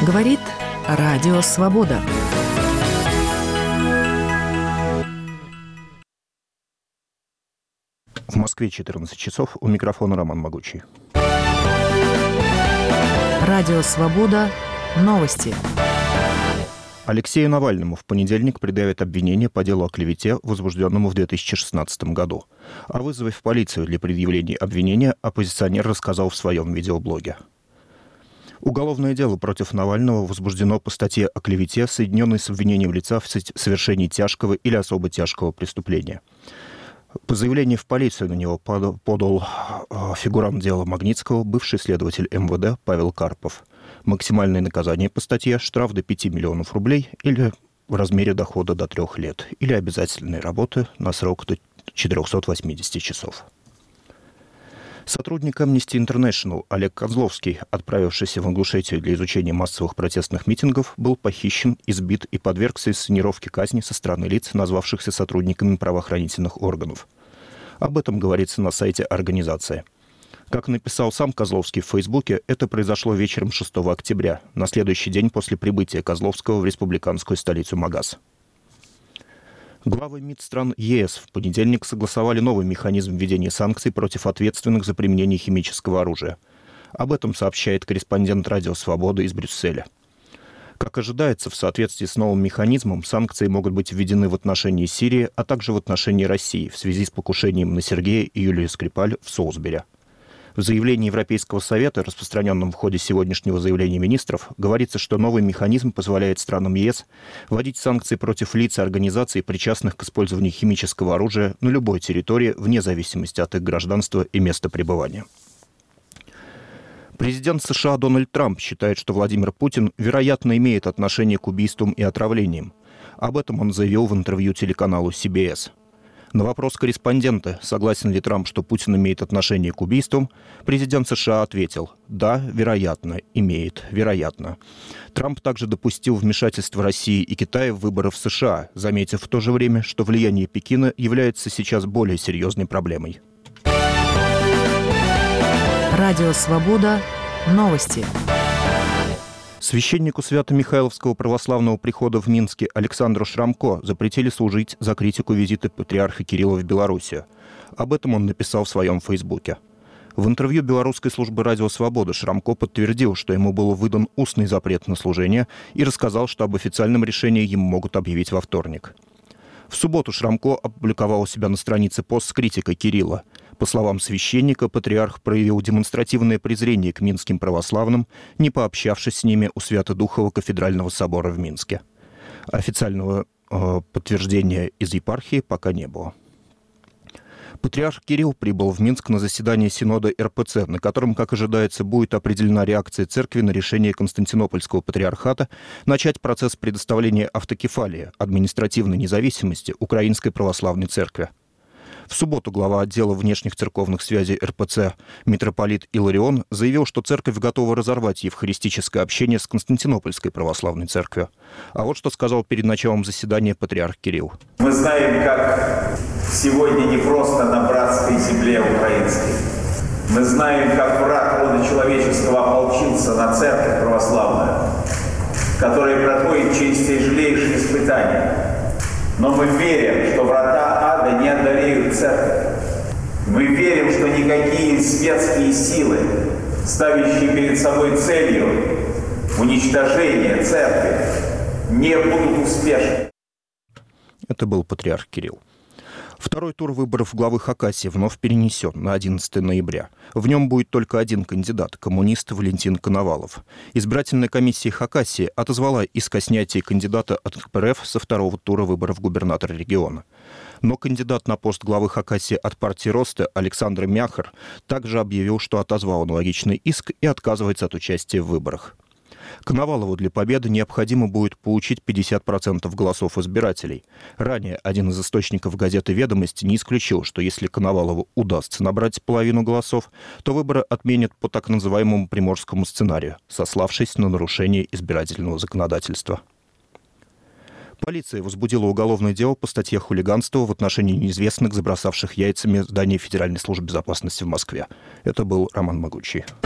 Говорит Радио Свобода. В Москве 14 часов. У микрофона Роман Могучий. Радио Свобода. Новости. Алексею Навальному в понедельник предъявят обвинение по делу о клевете, возбужденному в 2016 году. О вызове в полицию для предъявления обвинения оппозиционер рассказал в своем видеоблоге. Уголовное дело против Навального возбуждено по статье о клевете, соединенной с обвинением лица в совершении тяжкого или особо тяжкого преступления. По заявлению в полицию на него подал фигурант дела Магнитского, бывший следователь МВД Павел Карпов. Максимальное наказание по статье – штраф до 5 миллионов рублей или в размере дохода до 3 лет, или обязательной работы на срок до 480 часов. Сотрудник Amnesty International Олег Козловский, отправившийся в Ингушетию для изучения массовых протестных митингов, был похищен, избит и подвергся инсценировке казни со стороны лиц, назвавшихся сотрудниками правоохранительных органов. Об этом говорится на сайте организации. Как написал сам Козловский в Фейсбуке, это произошло вечером 6 октября, на следующий день после прибытия Козловского в республиканскую столицу Магаз. Главы МИД стран ЕС в понедельник согласовали новый механизм введения санкций против ответственных за применение химического оружия. Об этом сообщает корреспондент Радио Свобода из Брюсселя. Как ожидается, в соответствии с новым механизмом, санкции могут быть введены в отношении Сирии, а также в отношении России в связи с покушением на Сергея и Юлию Скрипаль в Солсбери. В заявлении Европейского совета, распространенном в ходе сегодняшнего заявления министров, говорится, что новый механизм позволяет странам ЕС вводить санкции против лиц и организаций, причастных к использованию химического оружия на любой территории, вне зависимости от их гражданства и места пребывания. Президент США Дональд Трамп считает, что Владимир Путин, вероятно, имеет отношение к убийствам и отравлениям. Об этом он заявил в интервью телеканалу CBS. На вопрос корреспондента, согласен ли Трамп, что Путин имеет отношение к убийствам, президент США ответил: «Да, вероятно, имеет, вероятно». Трамп также допустил вмешательство России и Китая в выборы в США, заметив в то же время, что влияние Пекина является сейчас более серьезной проблемой. Радио Свобода. Новости. Священнику Свято-Михайловского православного прихода в Минске Александру Шрамко запретили служить за критику визита патриарха Кирилла в Белоруссию. Об этом он написал в своем фейсбуке. В интервью белорусской службы «Радио Свобода» Шрамко подтвердил, что ему был выдан устный запрет на служение, и рассказал, что об официальном решении ему могут объявить во вторник. В субботу Шрамко опубликовал у себя на странице пост с критикой Кирилла. По словам священника, патриарх проявил демонстративное презрение к минским православным, не пообщавшись с ними у Свято-Духового кафедрального собора в Минске. Официального подтверждения из епархии пока не было. Патриарх Кирилл прибыл в Минск на заседание Синода РПЦ, на котором, как ожидается, будет определена реакция церкви на решение Константинопольского патриархата начать процесс предоставления автокефалии, административной независимости Украинской православной церкви. В субботу глава отдела внешних церковных связей РПЦ митрополит Иларион заявил, что церковь готова разорвать евхаристическое общение с Константинопольской православной церковью. А вот что сказал перед началом заседания патриарх Кирилл. Мы знаем, как сегодня не просто на братской земле украинской. Мы знаем, как враг рода человеческого ополчился на церковь православную, которая проходит через тяжелейшие испытания. Но мы верим, что врата ада не одолеют церковь. Мы верим, что никакие светские силы, ставящие перед собой целью уничтожение церкви, не будут успешны. Это был патриарх Кирилл. Второй тур выборов главы Хакасии вновь перенесен на 11 ноября. В нем будет только один кандидат – коммунист Валентин Коновалов. Избирательная комиссия Хакасии отозвала иск о снятии кандидата от КПРФ со второго тура выборов губернатора региона. Но кандидат на пост главы Хакасии от партии Роста Александр Мяхар также объявил, что отозвал аналогичный иск и отказывается от участия в выборах. Коновалову для победы необходимо будет получить 50% голосов избирателей. Ранее один из источников газеты «Ведомости» не исключил, что если Коновалову удастся набрать половину голосов, то выборы отменят по так называемому приморскому сценарию, сославшись на нарушение избирательного законодательства. Полиция возбудила уголовное дело по статье хулиганства в отношении неизвестных, забросавших яйцами здание Федеральной службы безопасности в Москве. Это был Роман Могучий.